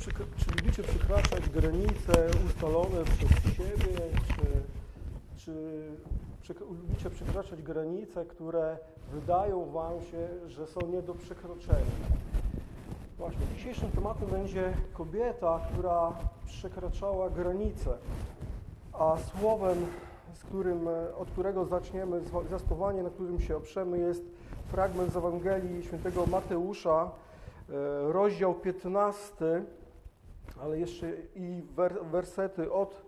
Czy lubicie przekraczać granice ustalone przez siebie, czy lubicie przekraczać granice, które wydają wam się, że są nie do przekroczenia? Właśnie, dzisiejszym tematem będzie kobieta, która przekraczała granice, a słowem, od którego zaczniemy zwiastowanie, na którym się oprzemy, jest fragment z Ewangelii Świętego Mateusza, rozdział 15, ale jeszcze i wersety od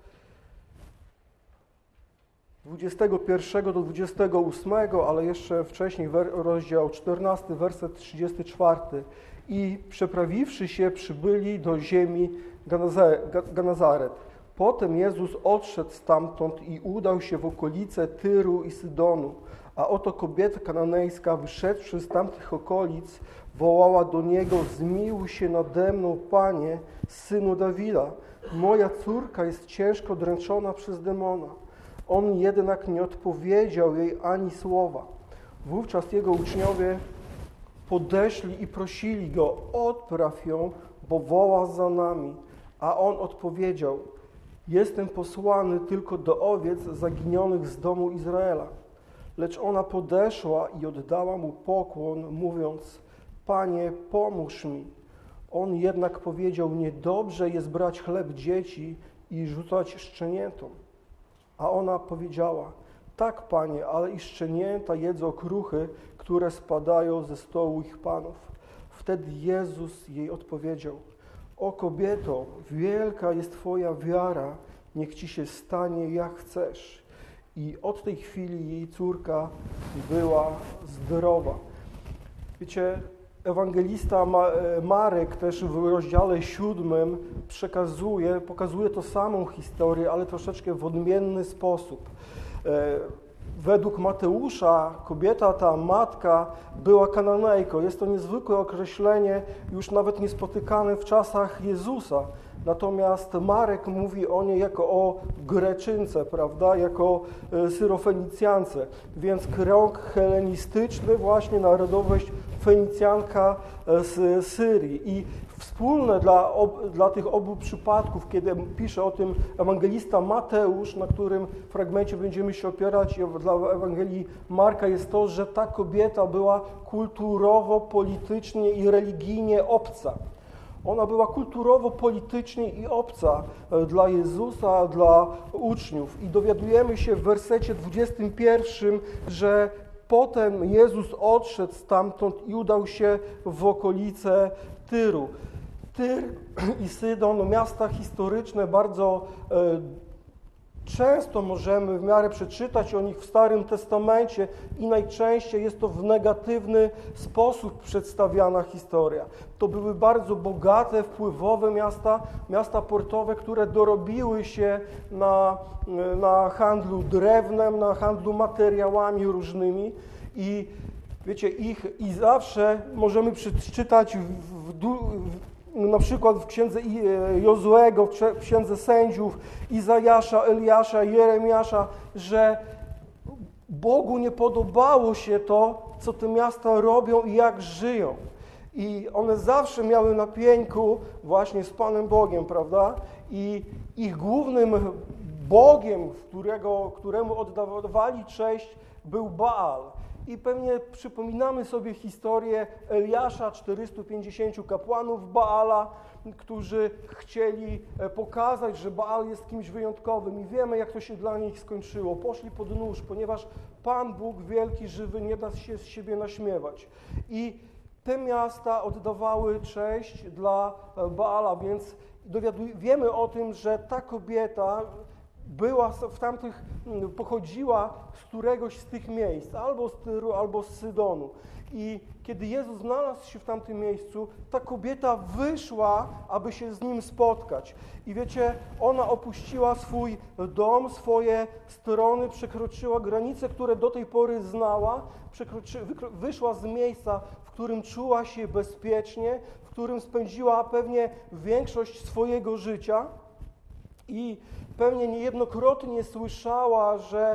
21 do 28, ale jeszcze wcześniej rozdział 14, werset 34. I przeprawiwszy się, przybyli do ziemi Genezaret. Potem Jezus odszedł stamtąd i udał się w okolice Tyru i Sydonu. A oto kobieta kananejska, wyszedłszy z tamtych okolic, wołała do Niego: zmiłuj się nade mną, Panie, Synu Dawida. Moja córka jest ciężko dręczona przez demona. On jednak nie odpowiedział jej ani słowa. Wówczas Jego uczniowie podeszli i prosili Go: odpraw ją, bo woła za nami. A On odpowiedział: jestem posłany tylko do owiec zaginionych z domu Izraela. Lecz ona podeszła i oddała Mu pokłon, mówiąc: Panie, pomóż mi. On jednak powiedział: niedobrze jest brać chleb dzieci i rzucać szczeniętom. A ona powiedziała: tak, Panie, ale i szczenięta jedzą kruchy, które spadają ze stołu ich panów. Wtedy Jezus jej odpowiedział: o kobieto, wielka jest Twoja wiara, niech Ci się stanie jak chcesz. I od tej chwili jej córka była zdrowa. Wiecie, ewangelista Marek też w rozdziale 7 pokazuje to samą historię, ale troszeczkę w odmienny sposób. Według Mateusza kobieta, ta matka, była Kananejką. Jest to niezwykłe określenie, już nawet niespotykane w czasach Jezusa. Natomiast Marek mówi o niej jako o Greczynce, prawda, jako Syrofenicjance. Więc krąg helenistyczny, właśnie narodowość Fenicjanka z Syrii. I wspólne dla tych obu przypadków, kiedy pisze o tym ewangelista Mateusz, na którym fragmencie będziemy się opierać, dla Ewangelii Marka, jest to, że ta kobieta była kulturowo, politycznie i religijnie obca. Ona była kulturowo, politycznie i obca dla Jezusa, dla uczniów. I dowiadujemy się w wersecie 21, że potem Jezus odszedł stamtąd i udał się w okolice Tyru. Tyr i Sydon, miasta historyczne, bardzo często możemy w miarę przeczytać o nich w Starym Testamencie i najczęściej jest to w negatywny sposób przedstawiana historia. To były bardzo bogate, wpływowe miasta portowe, które dorobiły się na handlu drewnem, na handlu materiałami różnymi i wiecie, i zawsze możemy przeczytać na przykład w księdze Jozuego, w księdze sędziów, Izajasza, Eliasza, Jeremiasza, że Bogu nie podobało się to, co te miasta robią i jak żyją. I one zawsze miały na pieńku właśnie z Panem Bogiem, prawda? I ich głównym Bogiem, któremu oddawali cześć, był Baal. I pewnie przypominamy sobie historię Eliasza, 450 kapłanów Baala, którzy chcieli pokazać, że Baal jest kimś wyjątkowym. I wiemy, jak to się dla nich skończyło. Poszli pod nóż, ponieważ Pan Bóg wielki, żywy, nie da się z siebie naśmiewać. I te miasta oddawały cześć dla Baala, więc wiemy o tym, że ta kobieta pochodziła z któregoś z tych miejsc, albo z Tyru, albo z Sydonu. I kiedy Jezus znalazł się w tamtym miejscu, ta kobieta wyszła, aby się z Nim spotkać. I wiecie, ona opuściła swój dom, swoje strony, przekroczyła granice, które do tej pory znała, wyszła z miejsca, w którym czuła się bezpiecznie, w którym spędziła pewnie większość swojego życia. I pewnie niejednokrotnie słyszała, że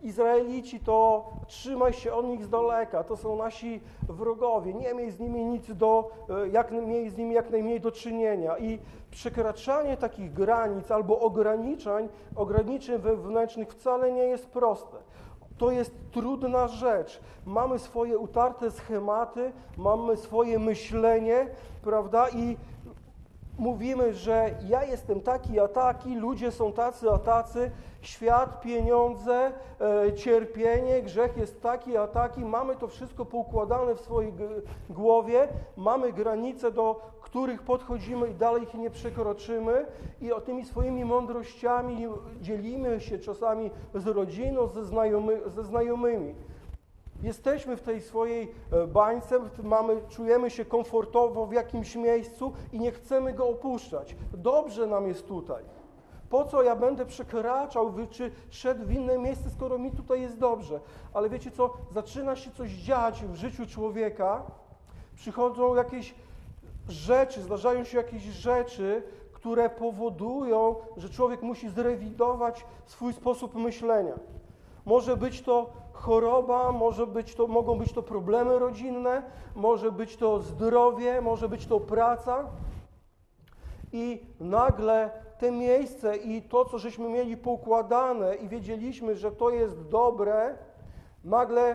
Izraelici, to trzymaj się od nich z daleka, to są nasi wrogowie, nie miej z nimi miej z nimi jak najmniej do czynienia. I przekraczanie takich granic albo ograniczeń wewnętrznych wcale nie jest proste. To jest trudna rzecz. Mamy swoje utarte schematy, mamy swoje myślenie, prawda? I mówimy, że ja jestem taki a taki, ludzie są tacy a tacy, świat, pieniądze, cierpienie, grzech jest taki a taki. Mamy to wszystko poukładane w swojej głowie, mamy granice, do których podchodzimy i dalej ich nie przekroczymy i o tymi swoimi mądrościami dzielimy się czasami z rodziną, ze znajomymi. Jesteśmy w tej swojej bańce, czujemy się komfortowo w jakimś miejscu i nie chcemy go opuszczać. Dobrze nam jest tutaj. Po co ja będę przekraczał, czy szedł w inne miejsce, skoro mi tutaj jest dobrze? Ale wiecie co, zaczyna się coś dziać w życiu człowieka, przychodzą jakieś rzeczy, zdarzają się jakieś rzeczy, które powodują, że człowiek musi zrewidować swój sposób myślenia. Może być to choroba, mogą być to problemy rodzinne, może być to zdrowie, może być to praca. I nagle te miejsce i to, co żeśmy mieli poukładane i wiedzieliśmy, że to jest dobre, nagle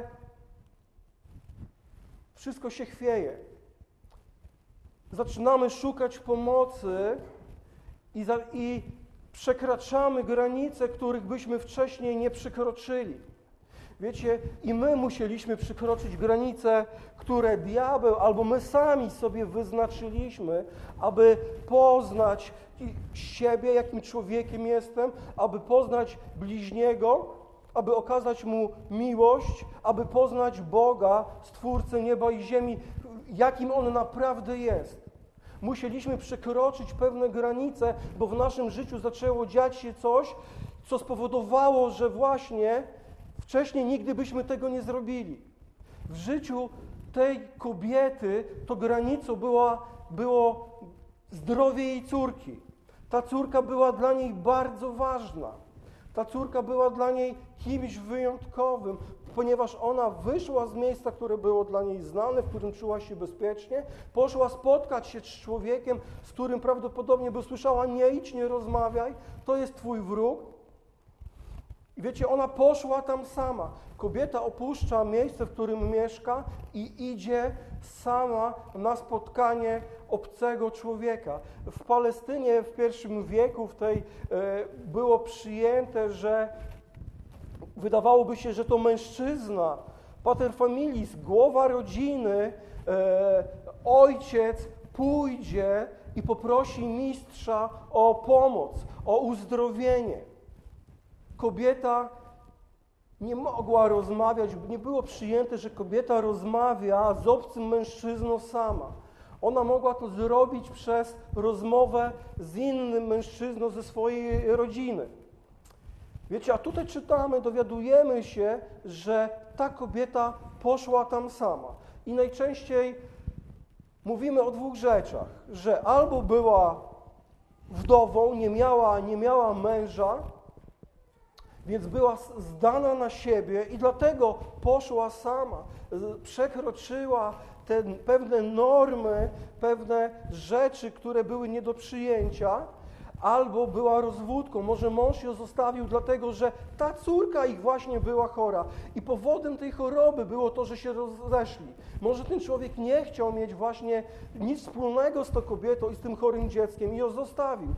wszystko się chwieje. Zaczynamy szukać pomocy i przekraczamy granice, których byśmy wcześniej nie przekroczyli. Wiecie, i my musieliśmy przekroczyć granice, które diabeł albo my sami sobie wyznaczyliśmy, aby poznać siebie, jakim człowiekiem jestem, aby poznać bliźniego, aby okazać mu miłość, aby poznać Boga, Stwórcę nieba i ziemi, jakim On naprawdę jest. Musieliśmy przekroczyć pewne granice, bo w naszym życiu zaczęło dziać się coś, co spowodowało, że właśnie wcześniej nigdy byśmy tego nie zrobili. W życiu tej kobiety to granicą było zdrowie jej córki. Ta córka była dla niej bardzo ważna. Ta córka była dla niej kimś wyjątkowym, ponieważ ona wyszła z miejsca, które było dla niej znane, w którym czuła się bezpiecznie, poszła spotkać się z człowiekiem, z którym prawdopodobnie by usłyszała: nie idź, nie rozmawiaj, to jest twój wróg. I wiecie, ona poszła tam sama. Kobieta opuszcza miejsce, w którym mieszka i idzie sama na spotkanie obcego człowieka. W Palestynie w I wieku było przyjęte, że wydawałoby się, że to mężczyzna, pater familis, głowa rodziny, ojciec pójdzie i poprosi mistrza o pomoc, o uzdrowienie. Kobieta nie mogła rozmawiać, nie było przyjęte, że kobieta rozmawia z obcym mężczyzną sama. Ona mogła to zrobić przez rozmowę z innym mężczyzną ze swojej rodziny. Wiecie, a tutaj czytamy, dowiadujemy się, że ta kobieta poszła tam sama. I najczęściej mówimy o dwóch rzeczach, że albo była wdową, nie miała męża, więc była zdana na siebie i dlatego poszła sama, przekroczyła te pewne normy, pewne rzeczy, które były nie do przyjęcia, albo była rozwódką. Może mąż ją zostawił dlatego, że ta córka ich właśnie była chora i powodem tej choroby było to, że się rozeszli. Może ten człowiek nie chciał mieć właśnie nic wspólnego z tą kobietą i z tym chorym dzieckiem i ją zostawił.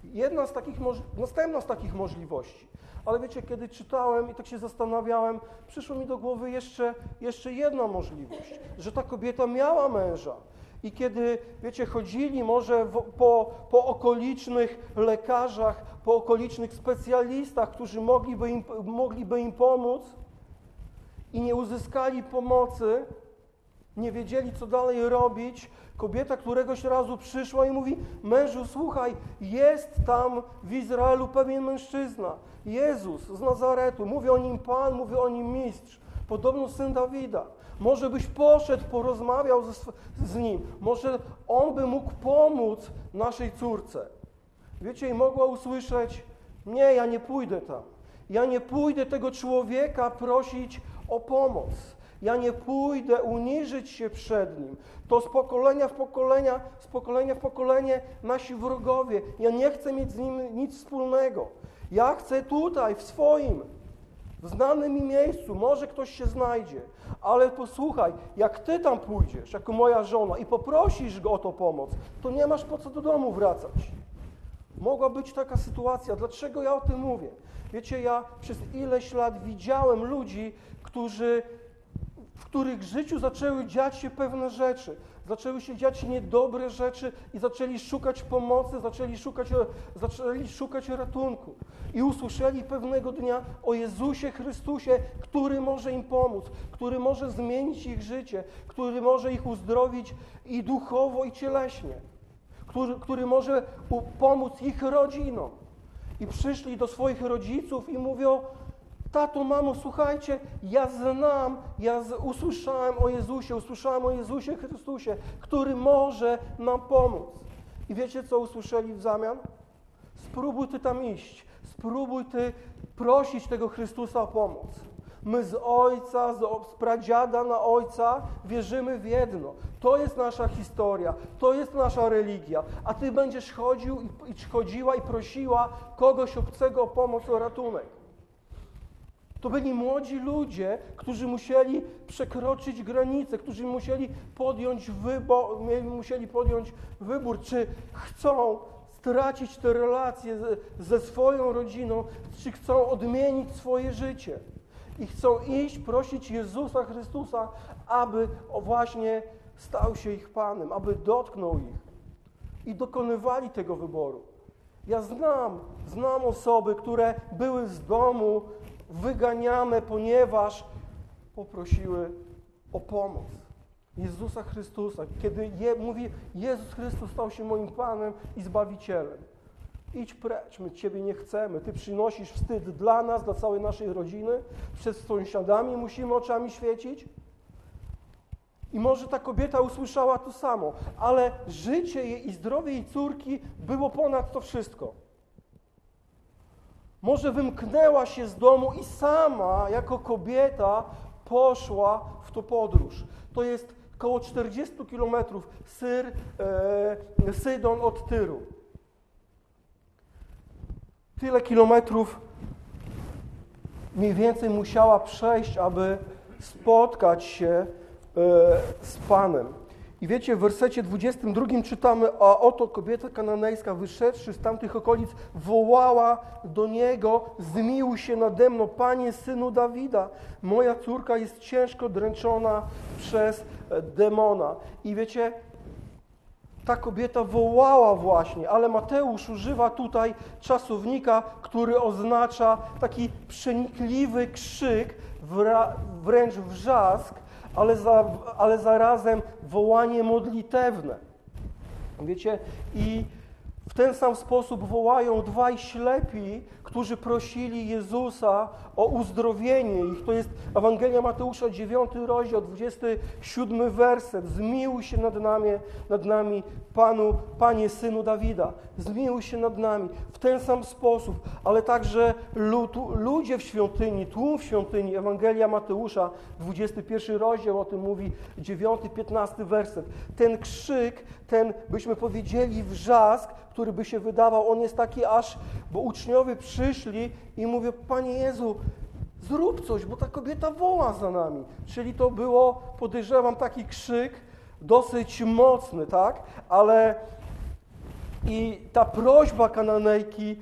Następna z takich możliwości. Ale wiecie, kiedy czytałem i tak się zastanawiałem, przyszło mi do głowy jeszcze jedna możliwość, że ta kobieta miała męża. I kiedy, wiecie, chodzili może po okolicznych lekarzach, po okolicznych specjalistach, którzy mogliby im pomóc i nie uzyskali pomocy, nie wiedzieli, co dalej robić, kobieta któregoś razu przyszła i mówi: mężu, słuchaj, jest tam w Izraelu pewien mężczyzna, Jezus z Nazaretu, mówi o nim Pan, mówi o nim Mistrz, podobno syn Dawida. Może byś poszedł, porozmawiał z nim, może on by mógł pomóc naszej córce. Wiecie, i mogła usłyszeć: nie, ja nie pójdę tam. Ja nie pójdę tego człowieka prosić o pomoc. Ja nie pójdę uniżyć się przed nim. To z pokolenia w pokolenie nasi wrogowie. Ja nie chcę mieć z nim nic wspólnego. Ja chcę tutaj, w swoim, w znanym mi miejscu, może ktoś się znajdzie, ale posłuchaj, jak ty tam pójdziesz, jako moja żona i poprosisz go o tą pomoc, to nie masz po co do domu wracać. Mogła być taka sytuacja. Dlaczego ja o tym mówię? Wiecie, ja przez ileś lat widziałem ludzi, w których życiu zaczęły dziać się pewne rzeczy. Zaczęły się dziać niedobre rzeczy i zaczęli szukać pomocy, zaczęli szukać ratunku. I usłyszeli pewnego dnia o Jezusie Chrystusie, który może im pomóc, który może zmienić ich życie, który może ich uzdrowić i duchowo, i cieleśnie, który może pomóc ich rodzinom. I przyszli do swoich rodziców i mówią: tato, mamo, słuchajcie, usłyszałem o Jezusie Chrystusie, który może nam pomóc. I wiecie, co usłyszeli w zamian? Spróbuj ty tam iść, spróbuj ty prosić tego Chrystusa o pomoc. My z ojca, z pradziada na ojca wierzymy w jedno. To jest nasza historia, to jest nasza religia, a ty będziesz chodziła i prosiła kogoś obcego o pomoc, o ratunek. To byli młodzi ludzie, którzy musieli przekroczyć granicę, którzy musieli podjąć wybór, czy chcą stracić te relacje ze swoją rodziną, czy chcą odmienić swoje życie. I chcą iść, prosić Jezusa Chrystusa, aby właśnie stał się ich Panem, aby dotknął ich. I dokonywali tego wyboru. Ja znam osoby, które były z domu wyganiane, ponieważ poprosiły o pomoc Jezusa Chrystusa. Kiedy mówi: Jezus Chrystus stał się moim Panem i Zbawicielem. Idź precz, my Ciebie nie chcemy. Ty przynosisz wstyd dla nas, dla całej naszej rodziny. Przed sąsiadami musimy oczami świecić. I może ta kobieta usłyszała to samo, ale życie jej i zdrowie jej córki było ponad to wszystko. Może wymknęła się z domu i sama, jako kobieta, poszła w tą podróż. To jest około 40 kilometrów Sydon od Tyru. Tyle kilometrów mniej więcej musiała przejść, aby spotkać się z Panem. I wiecie, w wersecie 22 czytamy: a oto kobieta kananejska, wyszedłszy z tamtych okolic, wołała do Niego: zmiłuj się nade mną, Panie, Synu Dawida. Moja córka jest ciężko dręczona przez demona. I wiecie, ta kobieta wołała właśnie, ale Mateusz używa tutaj czasownika, który oznacza taki przenikliwy krzyk, wręcz wrzask, ale zarazem wołanie modlitewne. Wiecie, i w ten sam sposób wołają dwaj ślepi, którzy prosili Jezusa o uzdrowienie ich. To jest Ewangelia Mateusza, 9 rozdział, 27 werset. Zmiłuj się nad nami, Panie, Synu Dawida. Zmiłuj się nad nami. W ten sam sposób, ale także ludzie w świątyni, tłum w świątyni. Ewangelia Mateusza, 21 rozdział o tym mówi, 9, 15 werset. Ten krzyk, ten, byśmy powiedzieli, wrzask, który by się wydawał, on jest taki bo uczniowie przyszli i mówią: Panie Jezu, zrób coś, bo ta kobieta woła za nami. Czyli to było, podejrzewam, taki krzyk dosyć mocny, tak? Ale i ta prośba Kananejki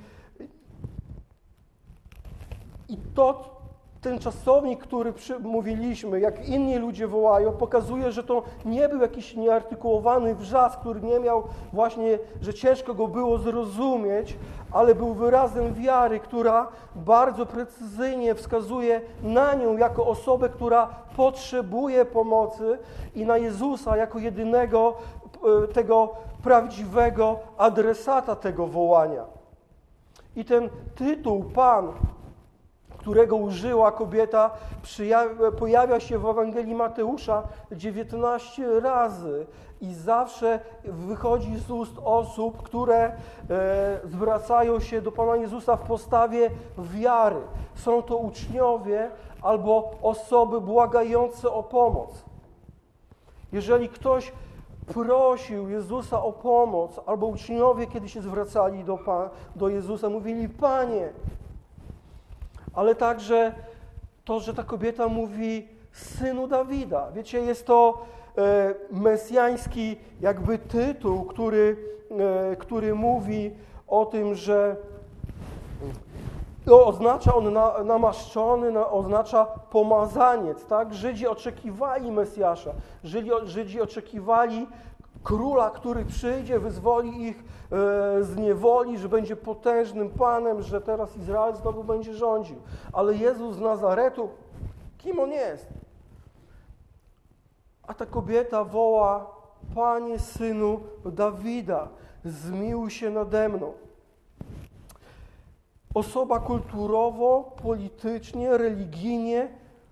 i ten czasownik, który mówiliśmy, jak inni ludzie wołają, pokazuje, że to nie był jakiś nieartykułowany wrzask, który nie miał właśnie, że ciężko go było zrozumieć, ale był wyrazem wiary, która bardzo precyzyjnie wskazuje na nią jako osobę, która potrzebuje pomocy, i na Jezusa jako jedynego tego prawdziwego adresata tego wołania. I ten tytuł Pan, którego użyła kobieta, pojawia się w Ewangelii Mateusza 19 razy i zawsze wychodzi z ust osób, które zwracają się do Pana Jezusa w postawie wiary. Są to uczniowie albo osoby błagające o pomoc. Jeżeli ktoś prosił Jezusa o pomoc, albo uczniowie, kiedy się zwracali do Jezusa, mówili: Panie. Ale także to, że ta kobieta mówi: Synu Dawida. Wiecie, jest to mesjański jakby tytuł, który mówi o tym, że oznacza on namaszczony, oznacza pomazaniec, tak? Żydzi oczekiwali Mesjasza, Żydzi oczekiwali króla, który przyjdzie, wyzwoli ich z niewoli, że będzie potężnym Panem, że teraz Izrael znowu będzie rządził. Ale Jezus z Nazaretu, kim On jest? A ta kobieta woła: Panie, Synu Dawida, zmiłuj się nade mną. Osoba kulturowo, politycznie, religijnie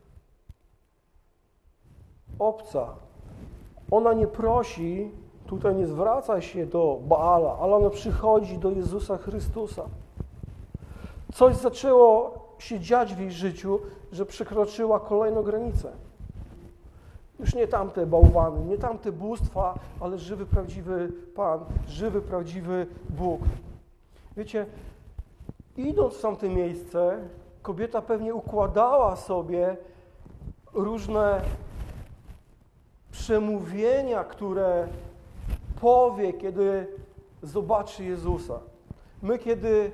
obca. Ona nie prosi, tutaj nie zwraca się do Baala, ale ona przychodzi do Jezusa Chrystusa. Coś zaczęło się dziać w jej życiu, że przekroczyła kolejną granicę. Już nie tamte bałwany, nie tamte bóstwa, ale żywy, prawdziwy Pan, żywy, prawdziwy Bóg. Wiecie, idąc w tamte miejsce, kobieta pewnie układała sobie różne przemówienia, które powie, kiedy zobaczy Jezusa. My, kiedy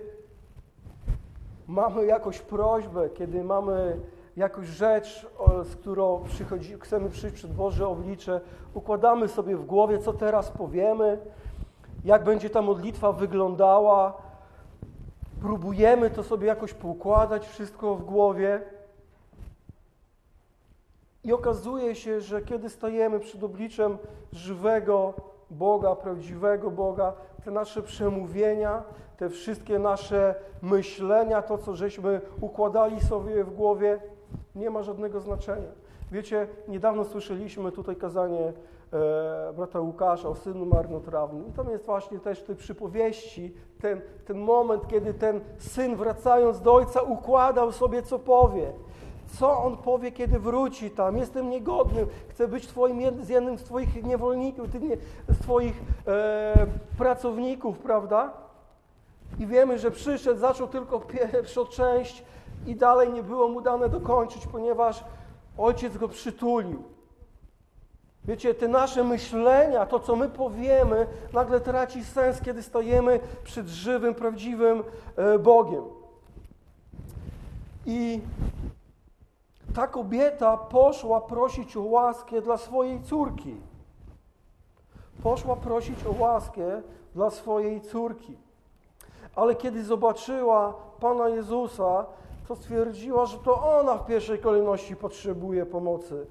mamy jakąś prośbę, kiedy mamy jakąś rzecz, z którą chcemy przyjść przed Boże oblicze, układamy sobie w głowie, co teraz powiemy, jak będzie ta modlitwa wyglądała. Próbujemy to sobie jakoś poukładać, wszystko w głowie. I okazuje się, że kiedy stajemy przed obliczem żywego Boga, prawdziwego Boga, te nasze przemówienia, te wszystkie nasze myślenia, to, co żeśmy układali sobie w głowie, nie ma żadnego znaczenia. Wiecie, niedawno słyszeliśmy tutaj kazanie brata Łukasza o synu marnotrawnym. I tam jest właśnie też w tej przypowieści ten moment, kiedy ten syn, wracając do ojca, układał sobie, co powie. Co on powie, kiedy wróci tam? Jestem niegodny, chcę być z jednym z Twoich niewolników, z Twoich pracowników, prawda? I wiemy, że przyszedł, zaczął tylko pierwszą część i dalej nie było mu dane dokończyć, ponieważ ojciec go przytulił. Wiecie, te nasze myślenia, to co my powiemy, nagle traci sens, kiedy stajemy przed żywym, prawdziwym Bogiem. I ta kobieta poszła prosić o łaskę dla swojej córki. Poszła prosić o łaskę dla swojej córki. Ale kiedy zobaczyła Pana Jezusa, to stwierdziła, że to ona w pierwszej kolejności potrzebuje pomocy.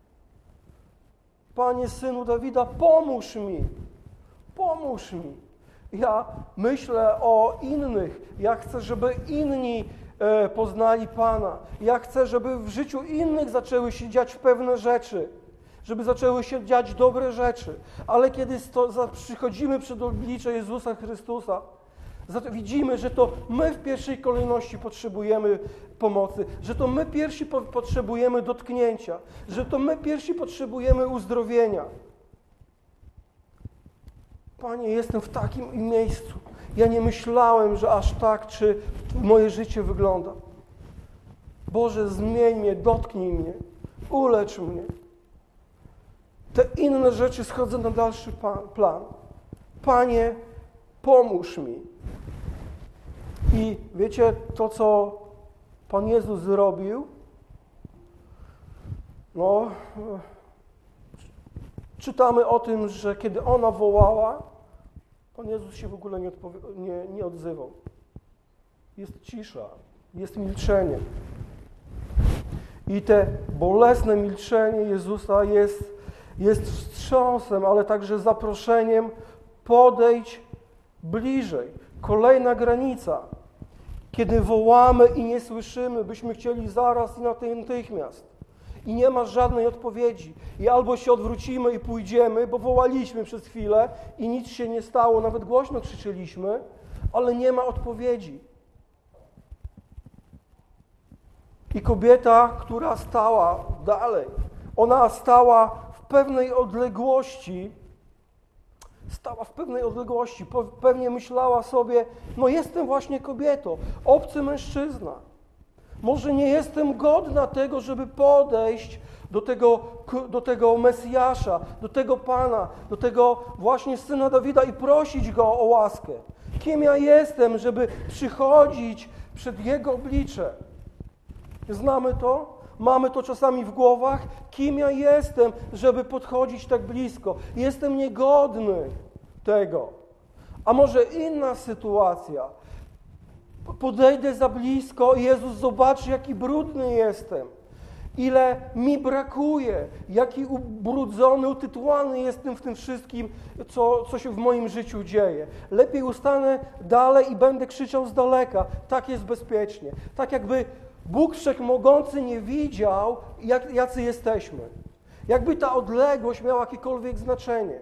Panie, Synu Dawida, pomóż mi. Pomóż mi. Ja myślę o innych. Ja chcę, żeby inni poznali Pana. Ja chcę, żeby w życiu innych zaczęły się dziać pewne rzeczy. Żeby zaczęły się dziać dobre rzeczy. Ale kiedy przychodzimy przed oblicze Jezusa Chrystusa, widzimy, że to my w pierwszej kolejności potrzebujemy pomocy, że to my pierwsi potrzebujemy dotknięcia, że to my pierwsi potrzebujemy uzdrowienia. Panie, jestem w takim miejscu. Ja nie myślałem, że aż tak, czy moje życie wygląda. Boże, zmień mnie, dotknij mnie, ulecz mnie. Te inne rzeczy schodzą na dalszy plan. Panie, pomóż mi. I wiecie, to co Pan Jezus zrobił, czytamy o tym, że kiedy ona wołała, Pan Jezus się w ogóle nie odzywał. Jest cisza, jest milczenie. I te bolesne milczenie Jezusa jest wstrząsem, ale także zaproszeniem: podejdź bliżej. Kolejna granica. Kiedy wołamy i nie słyszymy, byśmy chcieli zaraz i natychmiast. I nie ma żadnej odpowiedzi. I albo się odwrócimy i pójdziemy, bo wołaliśmy przez chwilę i nic się nie stało, nawet głośno krzyczeliśmy, ale nie ma odpowiedzi. I kobieta, która stała dalej, ona stała w pewnej odległości, pewnie myślała sobie, no jestem właśnie kobietą, obcy mężczyzna. Może nie jestem godna tego, żeby podejść do tego Mesjasza, do tego Pana, do tego właśnie Syna Dawida i prosić Go o łaskę. Kim ja jestem, żeby przychodzić przed Jego oblicze? Znamy to? Mamy to czasami w głowach. Kim ja jestem, żeby podchodzić tak blisko? Jestem niegodny tego. A może inna sytuacja? Podejdę za blisko i Jezus zobaczy, jaki brudny jestem. Ile mi brakuje, jaki ubrudzony, utytułany jestem w tym wszystkim, co się w moim życiu dzieje. Lepiej ustanę dalej i będę krzyczał z daleka. Tak jest bezpiecznie. Tak jakby Bóg Wszechmogący nie widział, jacy jesteśmy. Jakby ta odległość miała jakiekolwiek znaczenie.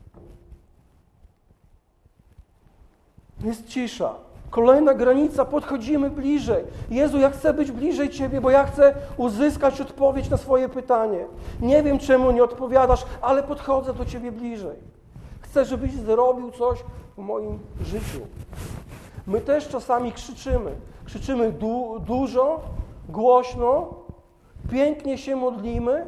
Jest cisza. Kolejna granica, podchodzimy bliżej. Jezu, ja chcę być bliżej Ciebie, bo ja chcę uzyskać odpowiedź na swoje pytanie. Nie wiem, czemu nie odpowiadasz, ale podchodzę do Ciebie bliżej. Chcę, żebyś zrobił coś w moim życiu. My też czasami krzyczymy. Krzyczymy dużo, głośno, pięknie się modlimy,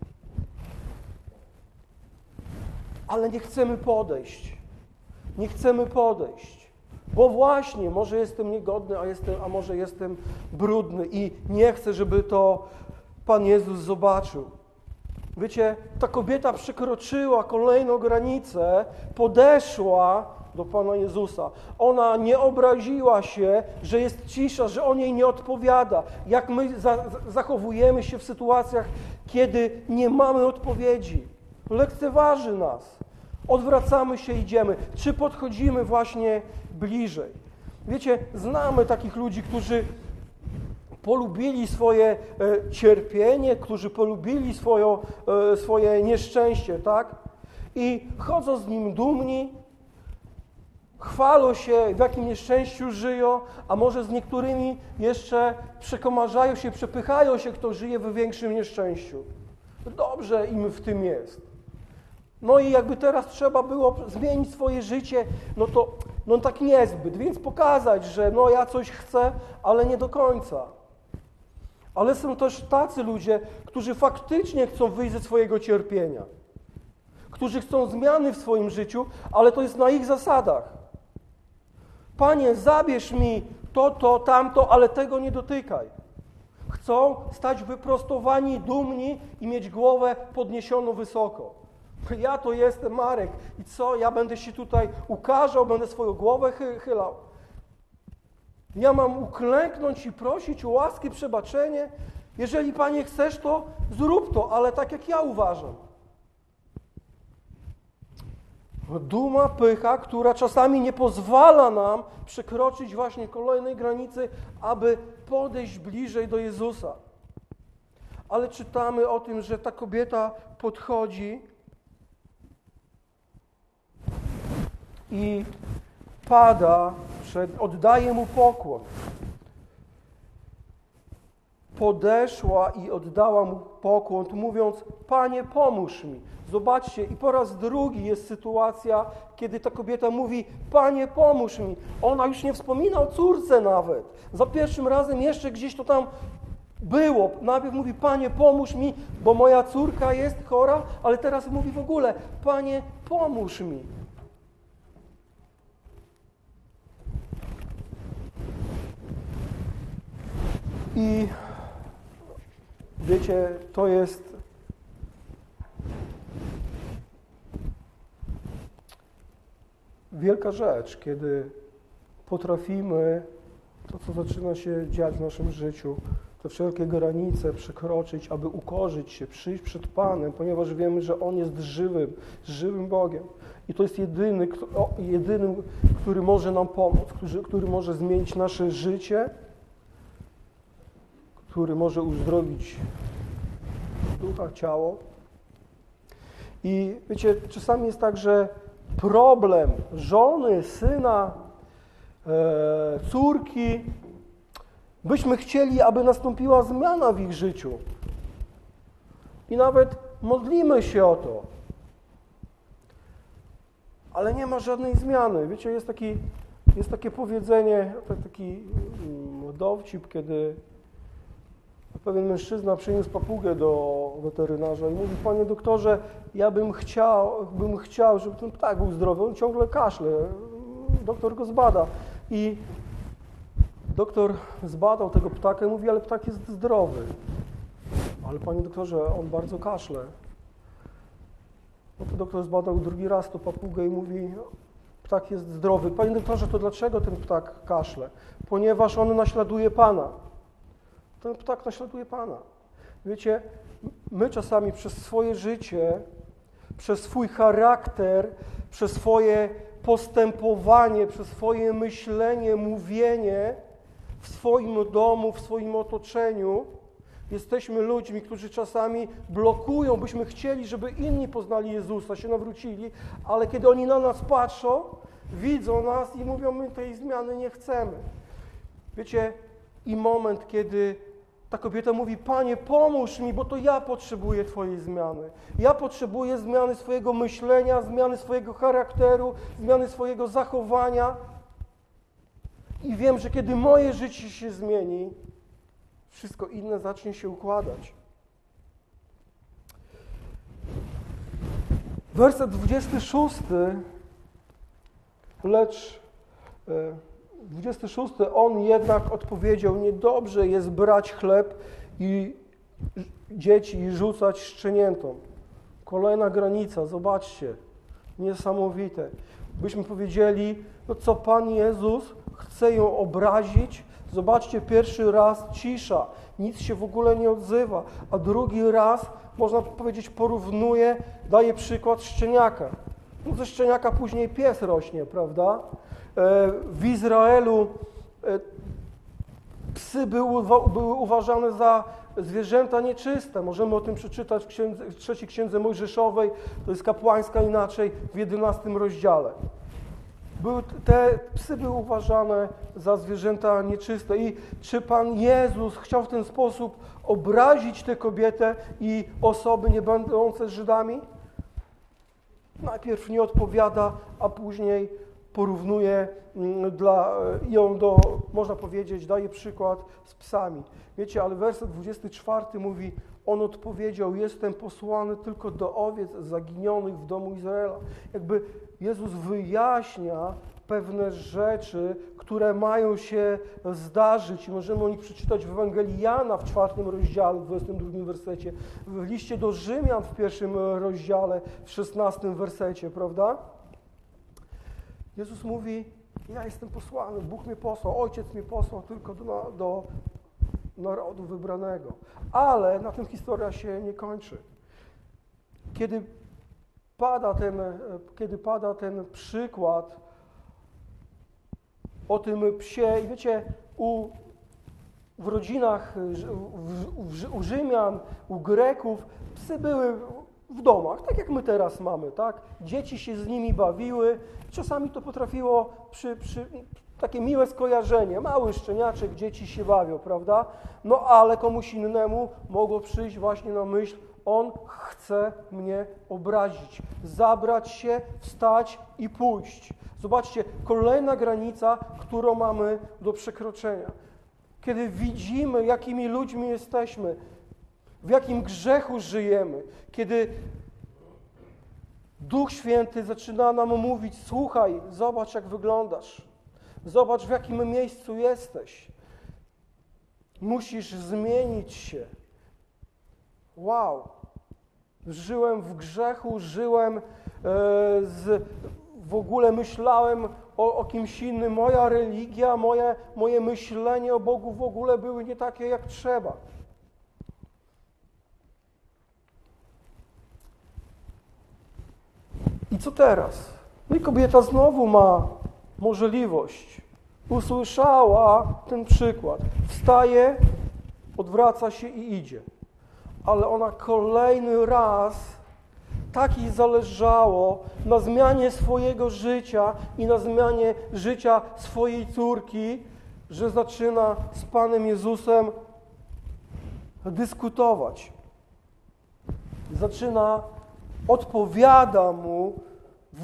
ale nie chcemy podejść. Nie chcemy podejść. Bo właśnie, może jestem niegodny, a może jestem brudny i nie chcę, żeby to Pan Jezus zobaczył. Wiecie, ta kobieta przekroczyła kolejną granicę, podeszła do Pana Jezusa. Ona nie obraziła się, że jest cisza, że On jej nie odpowiada. Jak my zachowujemy się w sytuacjach, kiedy nie mamy odpowiedzi. Lekceważy nas. Odwracamy się, idziemy. Czy podchodzimy właśnie bliżej? Wiecie, znamy takich ludzi, którzy polubili swoje cierpienie, którzy polubili swoje nieszczęście, tak? I chodzą z nim dumni, chwalą się, w jakim nieszczęściu żyją, a może z niektórymi jeszcze przekomarzają się, przepychają się, kto żyje w większym nieszczęściu. Dobrze im w tym jest. No i jakby teraz trzeba było zmienić swoje życie, no tak niezbyt, więc pokazać, że ja coś chcę, ale nie do końca. Ale są też tacy ludzie, którzy faktycznie chcą wyjść ze swojego cierpienia. Którzy chcą zmiany w swoim życiu, ale to jest na ich zasadach. Panie, zabierz mi to, tamto, ale tego nie dotykaj. Chcą stać wyprostowani, dumni i mieć głowę podniesioną wysoko. Ja to jestem Marek i co? Ja będę się tutaj ukażał, będę swoją głowę chylał. Ja mam uklęknąć i prosić o łaskę, przebaczenie. Jeżeli, Panie, chcesz, to zrób to, ale tak jak ja uważam. Duma, pycha, która czasami nie pozwala nam przekroczyć właśnie kolejnej granicy, aby podejść bliżej do Jezusa. Ale czytamy o tym, że ta kobieta podchodzi i pada, oddaje mu pokłon. Podeszła i oddała mu pokłon, mówiąc: Panie, pomóż mi. Zobaczcie, i po raz drugi jest sytuacja, kiedy ta kobieta mówi: Panie, pomóż mi. Ona już nie wspomina o córce nawet. Za pierwszym razem jeszcze gdzieś to tam było. Najpierw mówi: Panie, pomóż mi, bo moja córka jest chora, ale teraz mówi w ogóle: Panie, pomóż mi. I wiecie, to jest wielka rzecz, kiedy potrafimy to, co zaczyna się dziać w naszym życiu, te wszelkie granice przekroczyć, aby ukorzyć się, przyjść przed Panem, ponieważ wiemy, że On jest żywym Bogiem. I to jest jedyny, który może nam pomóc, który może zmienić nasze życie, który może uzdrowić ducha, ciało. I wiecie, czasami jest tak, że problem żony, syna, córki, byśmy chcieli, aby nastąpiła zmiana w ich życiu. I nawet modlimy się o to. Ale nie ma żadnej zmiany. Wiecie, jest takie powiedzenie, taki dowcip, kiedy pewien mężczyzna przyniósł papugę do weterynarza i mówi: panie doktorze, ja bym chciał, żeby ten ptak był zdrowy. On ciągle kaszle. Doktor go zbada. I doktor zbadał tego ptaka i mówi: ale ptak jest zdrowy. Ale panie doktorze, on bardzo kaszle. No to doktor zbadał drugi raz tą papugę i mówi: ptak jest zdrowy. Panie doktorze, to dlaczego ten ptak kaszle? Ponieważ on naśladuje Pana. Ten ptak naśladuje Pana. Wiecie, my czasami przez swoje życie, przez swój charakter, przez swoje postępowanie, przez swoje myślenie, mówienie w swoim domu, w swoim otoczeniu, jesteśmy ludźmi, którzy czasami blokują, byśmy chcieli, żeby inni poznali Jezusa, się nawrócili, ale kiedy oni na nas patrzą, widzą nas i mówią: my tej zmiany nie chcemy. Wiecie, i moment, kiedy ta kobieta mówi: Panie, pomóż mi, bo to ja potrzebuję Twojej zmiany. Ja potrzebuję zmiany swojego myślenia, zmiany swojego charakteru, zmiany swojego zachowania. I wiem, że kiedy moje życie się zmieni, wszystko inne zacznie się układać. Werset 26, lecz 26, on jednak odpowiedział: niedobrze jest brać chleb i dzieci i rzucać szczeniętom. Kolejna granica, zobaczcie, niesamowite. Byśmy powiedzieli: no co, Pan Jezus chce ją obrazić? Zobaczcie, pierwszy raz cisza, nic się w ogóle nie odzywa, a drugi raz, można powiedzieć, porównuje, daje przykład szczeniaka. No ze szczeniaka później pies rośnie, prawda? W Izraelu psy były uważane za zwierzęta nieczyste. Możemy o tym przeczytać w trzeciej księdze Mojżeszowej, to jest kapłańska inaczej, w 11 rozdziale. Te psy były uważane za zwierzęta nieczyste. I czy Pan Jezus chciał w ten sposób obrazić tę kobietę i osoby nie będące Żydami? Najpierw nie odpowiada, a później porównuje ją do, można powiedzieć, daje przykład z psami. Wiecie, ale werset 24 mówi: on odpowiedział: jestem posłany tylko do owiec zaginionych w domu Izraela. Jakby Jezus wyjaśnia pewne rzeczy, które mają się zdarzyć. I możemy o nich przeczytać w Ewangelii Jana w 4 rozdziale, w 22 wersecie, w liście do Rzymian w 1 rozdziale, w 16 wersecie, prawda? Jezus mówi: ja jestem posłany, Bóg mnie posłał, Ojciec mnie posłał tylko do narodu wybranego. Ale na tym historia się nie kończy. Kiedy pada ten przykład o tym psie, i wiecie, w rodzinach, u Rzymian, u Greków, psy były w domach, tak jak my teraz mamy, tak? Dzieci się z nimi bawiły, czasami to potrafiło takie miłe skojarzenie, mały szczeniaczek, dzieci się bawią, prawda? No ale komuś innemu mogło przyjść właśnie na myśl: on chce mnie obrazić, zabrać się, wstać i pójść. Zobaczcie, kolejna granica, którą mamy do przekroczenia. Kiedy widzimy, jakimi ludźmi jesteśmy, w jakim grzechu żyjemy, kiedy Duch Święty zaczyna nam mówić: słuchaj, zobacz, jak wyglądasz, zobacz, w jakim miejscu jesteś, musisz zmienić się. Wow, żyłem w grzechu, w ogóle myślałem o kimś innym, moja religia, moje myślenie o Bogu w ogóle były nie takie, jak trzeba. I co teraz? No i kobieta znowu ma możliwość. Usłyszała ten przykład. Wstaje, odwraca się i idzie. Ale ona kolejny raz tak jej zależało na zmianie swojego życia i na zmianie życia swojej córki, że zaczyna z Panem Jezusem dyskutować. Odpowiada mu w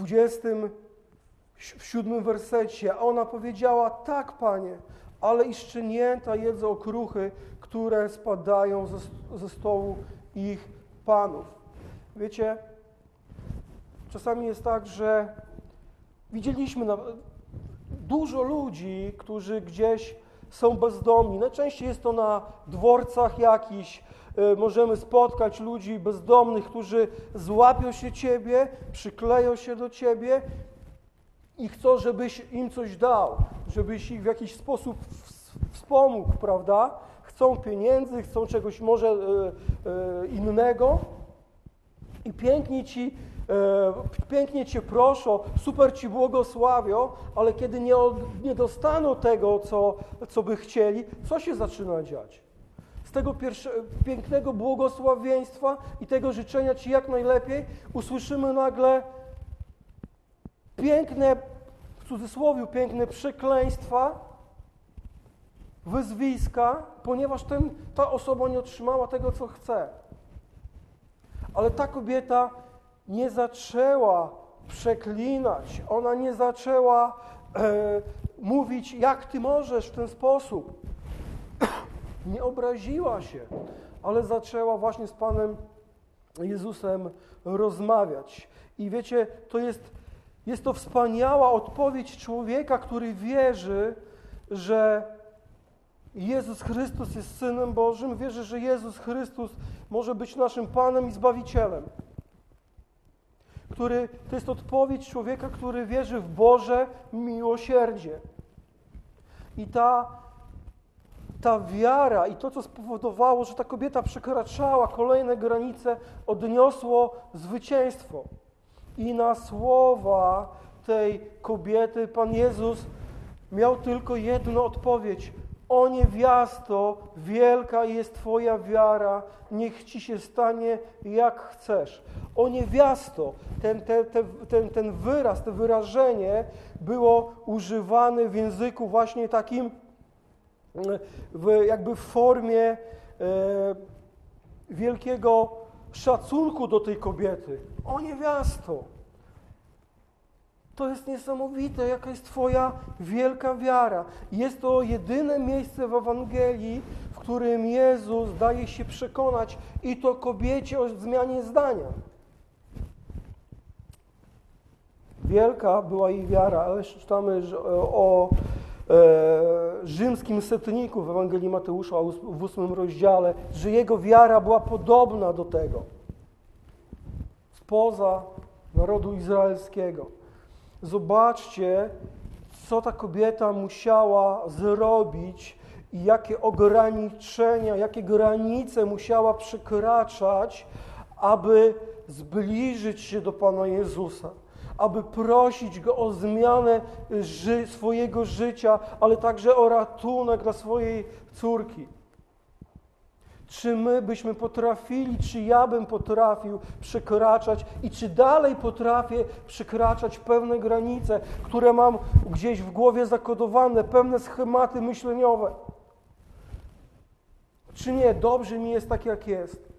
27 wersecie, a ona powiedziała: tak, Panie, ale i szczenięta jedzą okruchy, które spadają ze stołu ich panów. Wiecie, czasami jest tak, że widzieliśmy dużo ludzi, którzy gdzieś są bezdomni. Najczęściej jest to na dworcach jakichś. Możemy spotkać ludzi bezdomnych, którzy złapią się Ciebie, przykleją się do Ciebie i chcą, żebyś im coś dał, żebyś ich w jakiś sposób wspomógł, prawda? Chcą pieniędzy, chcą czegoś może innego i pięknie Cię proszą, super Ci błogosławią, ale kiedy nie dostaną tego, co by chcieli, co się zaczyna dziać? Z tego pięknego błogosławieństwa i tego życzenia Ci jak najlepiej usłyszymy nagle piękne, w cudzysłowie piękne przekleństwa, wyzwiska, ponieważ ta osoba nie otrzymała tego, co chce. Ale ta kobieta nie zaczęła przeklinać, ona nie zaczęła mówić, jak Ty możesz w ten sposób. Nie obraziła się, ale zaczęła właśnie z Panem Jezusem rozmawiać. I wiecie, jest to wspaniała odpowiedź człowieka, który wierzy, że Jezus Chrystus jest Synem Bożym, wierzy, że Jezus Chrystus może być naszym Panem i Zbawicielem. To jest odpowiedź człowieka, który wierzy w Boże miłosierdzie. I ta wiara i to, co spowodowało, że ta kobieta przekraczała kolejne granice, odniosło zwycięstwo. I na słowa tej kobiety Pan Jezus miał tylko jedną odpowiedź: o niewiasto, wielka jest Twoja wiara, niech Ci się stanie jak chcesz. O niewiasto, ten wyraz, to wyrażenie było używane w języku właśnie takim, jakby w formie wielkiego szacunku do tej kobiety. O niewiasto! To jest niesamowite, jaka jest Twoja wielka wiara. Jest to jedyne miejsce w Ewangelii, w którym Jezus daje się przekonać i to kobiecie o zmianie zdania. Wielka była jej wiara, ale czytamy o rzymskim setniku w Ewangelii Mateusza w 8 rozdziale, że jego wiara była podobna do tego spoza narodu izraelskiego. Zobaczcie, co ta kobieta musiała zrobić i jakie ograniczenia, jakie granice musiała przekraczać, aby zbliżyć się do Pana Jezusa, aby prosić Go o zmianę swojego życia, ale także o ratunek dla swojej córki. Czy my byśmy potrafili, czy ja bym potrafił przekraczać i czy dalej potrafię przekraczać pewne granice, które mam gdzieś w głowie zakodowane, pewne schematy myśleniowe? Czy nie? Dobrze mi jest tak, jak jest.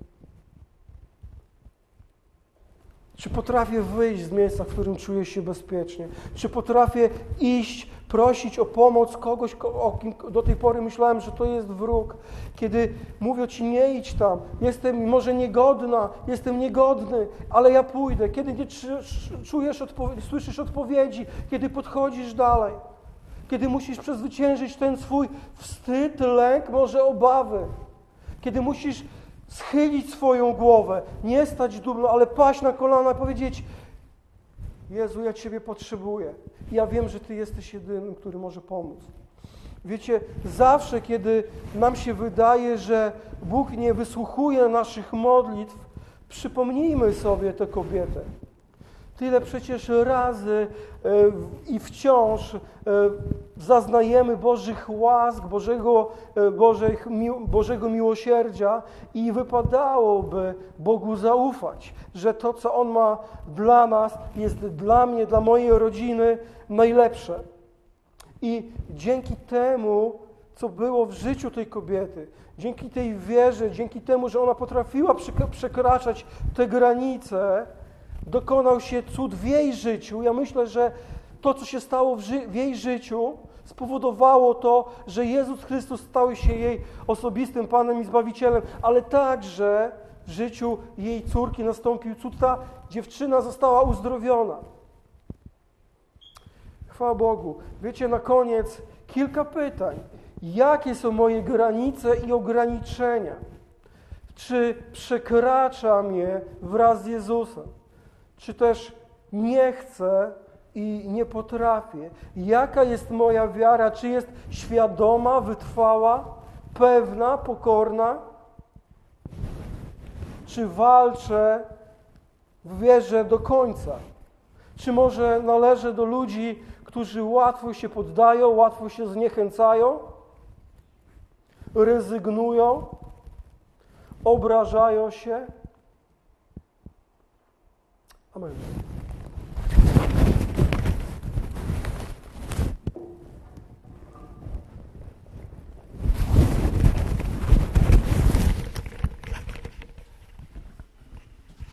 Czy potrafię wyjść z miejsca, w którym czuję się bezpiecznie? Czy potrafię iść, prosić o pomoc kogoś, o kim do tej pory myślałem, że to jest wróg? Kiedy mówią Ci, nie idź tam, jestem może niegodna, jestem niegodny, ale ja pójdę. Kiedy nie słyszysz odpowiedzi, kiedy podchodzisz dalej, kiedy musisz przezwyciężyć ten swój wstyd, lęk, może obawy, kiedy musisz schylić swoją głowę, nie stać dumno, ale paść na kolana i powiedzieć: Jezu, ja Ciebie potrzebuję. Ja wiem, że Ty jesteś jedynym, który może pomóc. Wiecie, zawsze, kiedy nam się wydaje, że Bóg nie wysłuchuje naszych modlitw, przypomnijmy sobie tę kobietę. Tyle przecież razy i wciąż zaznajemy Bożych łask, Bożego miłosierdzia i wypadałoby Bogu zaufać, że to, co On ma dla nas, jest dla mnie, dla mojej rodziny najlepsze. I dzięki temu, co było w życiu tej kobiety, dzięki tej wierze, dzięki temu, że ona potrafiła przekraczać te granice, dokonał się cud w jej życiu. Ja myślę, że to, co się stało w jej życiu, spowodowało to, że Jezus Chrystus stał się jej osobistym Panem i Zbawicielem, ale także w życiu jej córki nastąpił cud. Ta dziewczyna została uzdrowiona. Chwała Bogu. Wiecie, na koniec kilka pytań. Jakie są moje granice i ograniczenia? Czy przekraczam je wraz z Jezusem? Czy też nie chcę i nie potrafię? Jaka jest moja wiara? Czy jest świadoma, wytrwała, pewna, pokorna? Czy walczę w wierze do końca? Czy może należę do ludzi, którzy łatwo się poddają, łatwo się zniechęcają, rezygnują, obrażają się? Amen.